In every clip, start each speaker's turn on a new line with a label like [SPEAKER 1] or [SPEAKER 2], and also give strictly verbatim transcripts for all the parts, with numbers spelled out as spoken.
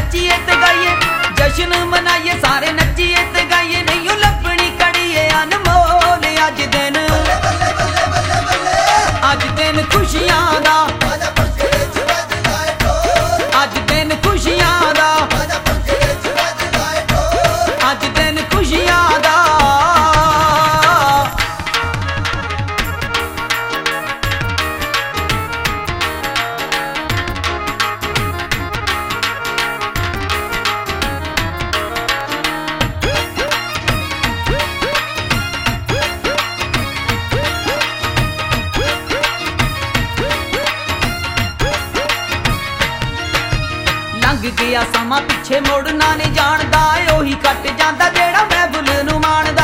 [SPEAKER 1] नचिए ते गाइए, जश्न मनाइए सारे नचिए ते गाइए, नहीं ओ लभनी कड़िए अनमोल अज दिन, अज दिन खुशियां दा, अज दिन खुशियां दा, अज दिन खुशियां दा। लंघ गया समा पिछे मुड़ना नहीं जानदा, ओही कट जांदा जेड़ा महफिल नूं माणदा,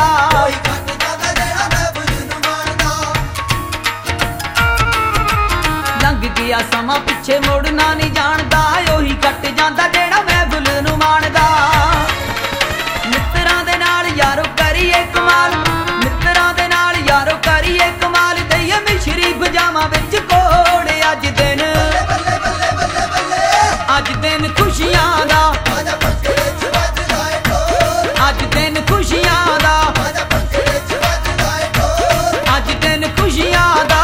[SPEAKER 1] लंघ गया समा पिछे मुड़ना नहीं जानदा, ओही कट जांदा जेड़ा महफिल नूं माणदा। मित्तरां दे नाल यारो करिए कमाल, मित्तरां दे नाल यारो करिए कमाल, दईए मिश्री पजामा विच कोड़ अज दिन, अज दिन खुशियां दा, अज दिन खुशियां दा, अज दिन खुशियां दा।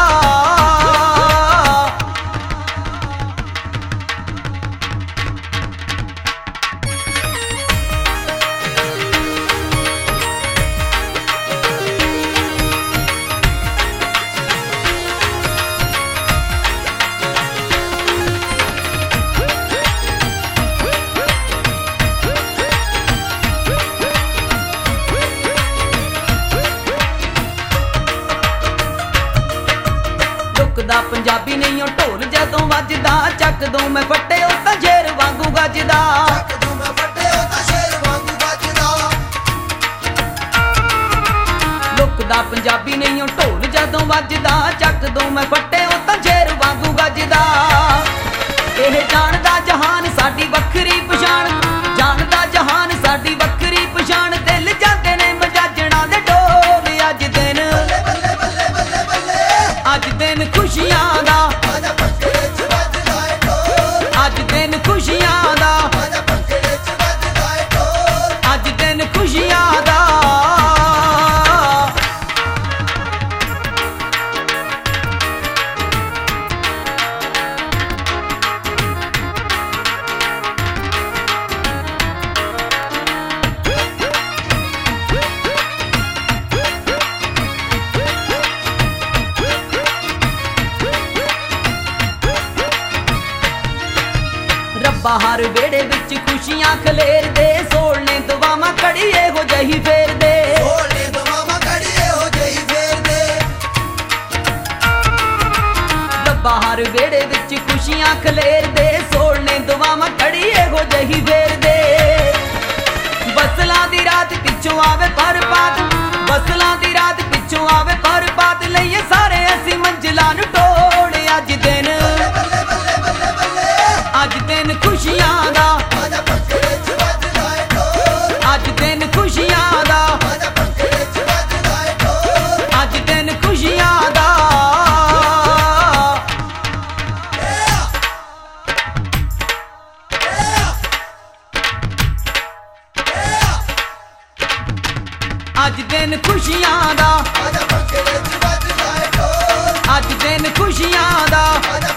[SPEAKER 1] दा पंजाबी नहीं ओ ढोल जदों वजदा, चकदों मैं फट्टे ओ तां शेर वांगू गजदा, लुकदा पंजाबी नहीं ओ ढोल जदों वजदा, चकदों मैं फट्टे ओ तां शेर वांगू गजदा। एह जानदा जहान साडी वखरी पछाण, जानदा जहान साडी वखरी पछाण, दिल जांदे ने मजाजणा दे ढोल अज दिन, अज दिन खुशियां दा, अज दिन खुशियां दा, अज दिन खुशियां दा। बाहर वेड़े विच खुशियां खलेर दे, सोलने दुआवां कड़िए हो जही फेर दे, सोलने दुआवां कड़िए हो जही फेर दे। बाहर वेड़े विच खुशियां खलेर दे, सोलने दुआवां कड़िए हो जही फेर दे। बसलां दी रात पिछों आवे परपात, बसलां दी रात पिछों आवे परपात, लईए सारे असीं मंजिलां नूं टोड़ अज दिन, अज दिन खुशियां दा, अज दिन खुशियां दा, अज दिन खुशियां दा। अज दिन खुशियां दा, अज दिन खुशियां दा।